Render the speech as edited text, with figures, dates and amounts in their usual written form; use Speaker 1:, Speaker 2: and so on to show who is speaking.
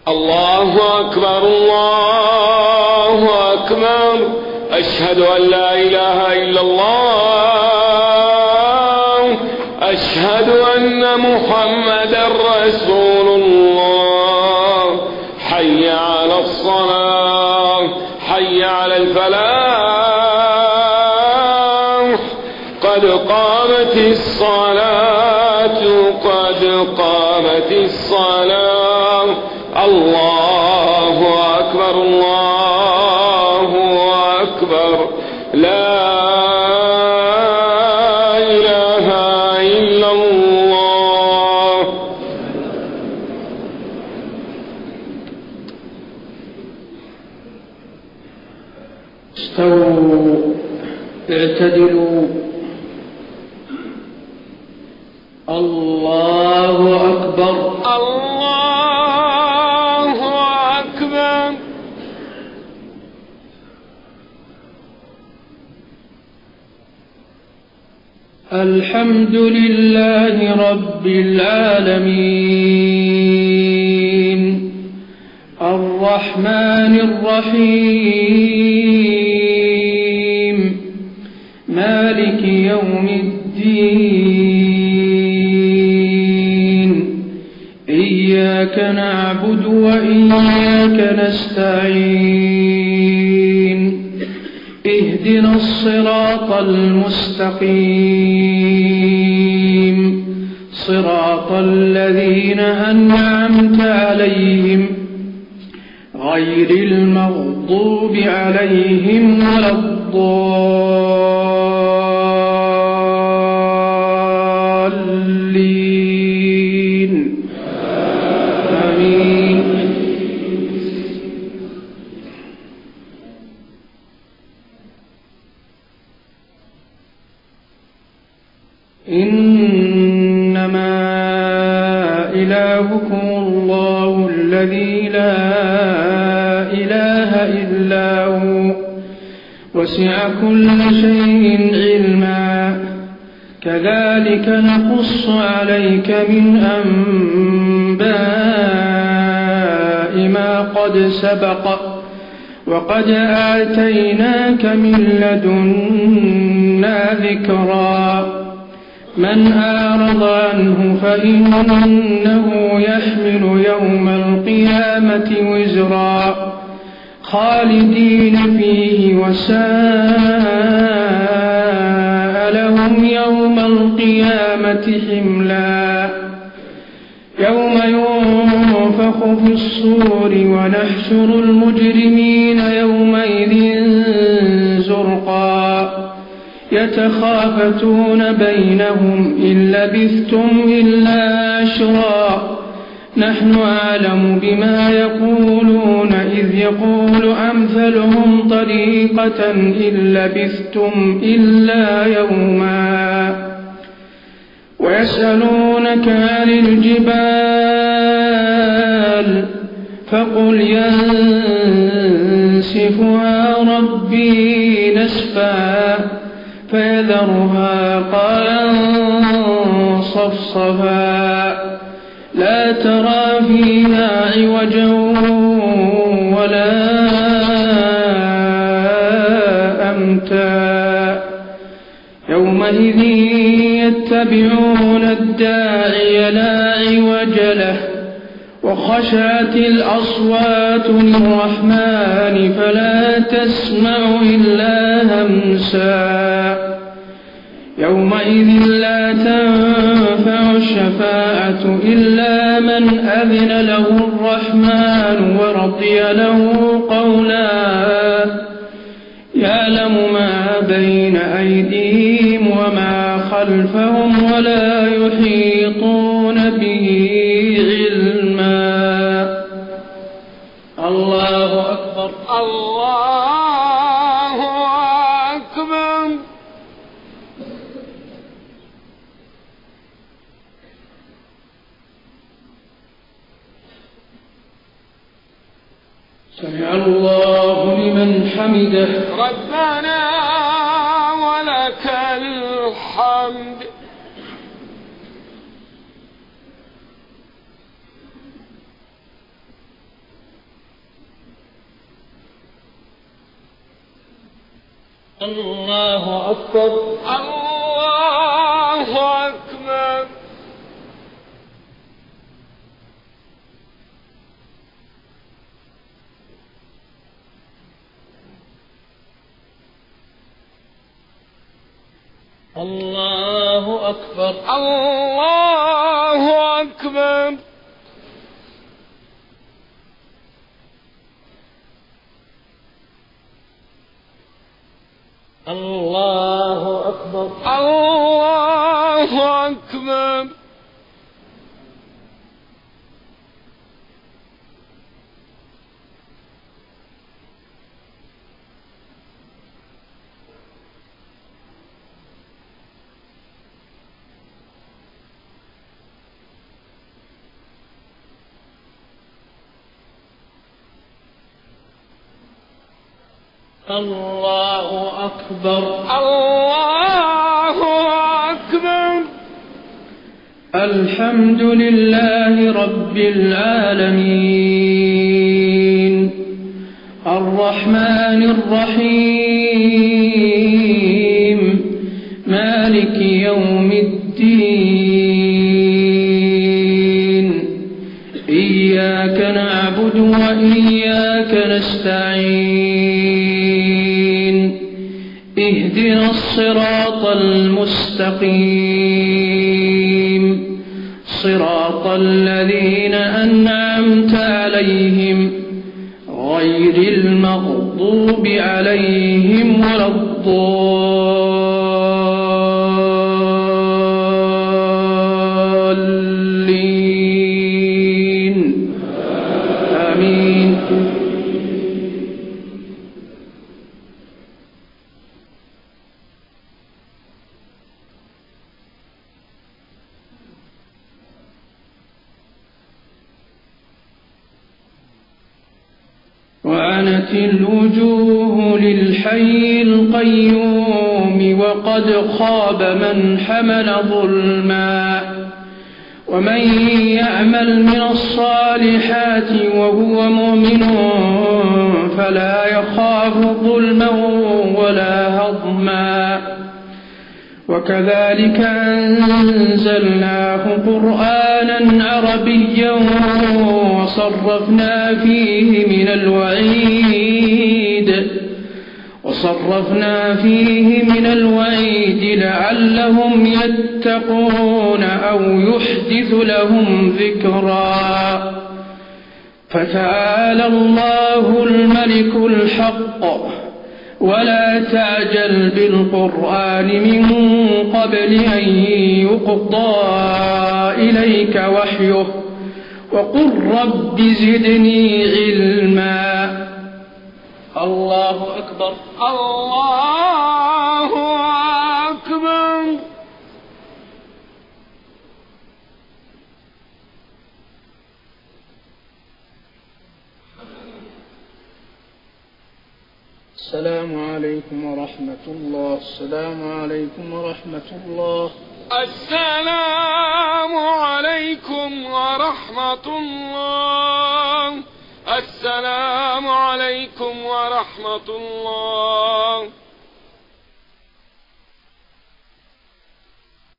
Speaker 1: الله أكبر الله أكبر. أشهد أن لا إله إلا الله. أشهد أن محمدا رسول الله. حي على الصلاة، حي على الفلاح، قد قامت الصلاة، قد قامت الصلاة. الله أكبر الله أكبر. لا إله إلا الله.
Speaker 2: استووا اعتدلوا. الله أكبر
Speaker 1: الله أكبر.
Speaker 2: الحمد لله رب العالمين، الرحمن الرحيم، مالك يوم الدين. إياك نعبد وإياك نستعين. اهدنا الصراط المستقيم، صراط الذين أنعمت عليهم غير المغضوب عليهم ولا الضالين. آمين. إنما إلهكم الله الذي لا إله إلا هو، وسع كل شيء علما. كذلك نقص عليك من أنباء ما قد سبق، وقد آتيناك من لدنا ذكرا. من أعرض عنه فإنه يحمل يوم القيامة وزرا، خالدين فيه وساء لهم يوم القيامة حملا. يوم ينفخ في الصور ونحشر المجرمين يومئذ زرقا. يتخافتون بينهم إن لبثتم إلا عشرا. نحن أعلم بما يقولون إذ يقول أمثلهم طريقة إن لبثتم إلا يوما. ويسألونك عن الجبال فقل ينسفها ربي نسفا، فيذرها قاعا صفصفا، لا ترى فيها عوجا ولا أمتا. يومئذ يتبعون الداعي لا عوج له، وخشعت الأصوات للرحمن فلا تسمع إلا همسا. يومئذ لا تنفع الشفاعة إلا من أذن له الرحمن ورضي له قولا. يعلم ما بين أيديهم وما خلفهم ولا يحيطون به علما. الله أكبر
Speaker 1: الله أكبر.
Speaker 2: سمع الله لمن حمده.
Speaker 1: ربنا ولك الحمد.
Speaker 2: الله أكبر.
Speaker 1: الله أكبر.
Speaker 2: الله أكبر.
Speaker 1: الله أكبر.
Speaker 2: الله أكبر.
Speaker 1: الله أكبر.
Speaker 2: الله أكبر.
Speaker 1: الله أكبر.
Speaker 2: الحمد لله رب العالمين الرحمن الرحيم مالك يوم الدين إياك نعبد وإياك نستعين اهدنا الصراط المستقيم صراط الذين أنعمت عليهم غير المغضوب عليهم ولا الضالين آمين. وعنت الوجوه للحي القيوم وقد خاب من حمل ظلما ومن يعمل من الصالحات وهو مؤمن فلا يخاف ظلما ولا هضما وكذلك أنزلناه قرآنا عربيا وصرفنا فيه من الوعيد لعلهم يتقون أو يحدث لهم ذكرا فتعالى الله الملك الحق ولا تعجل بالقرآن من قبل أن يقضى إليك وحيه وقل رب زدني علما. الله أكبر.
Speaker 1: الله أكبر.
Speaker 2: السلام عليكم ورحمة الله. السلام عليكم ورحمة الله.
Speaker 1: السلام عليكم ورحمة الله. السلام عليكم ورحمة الله.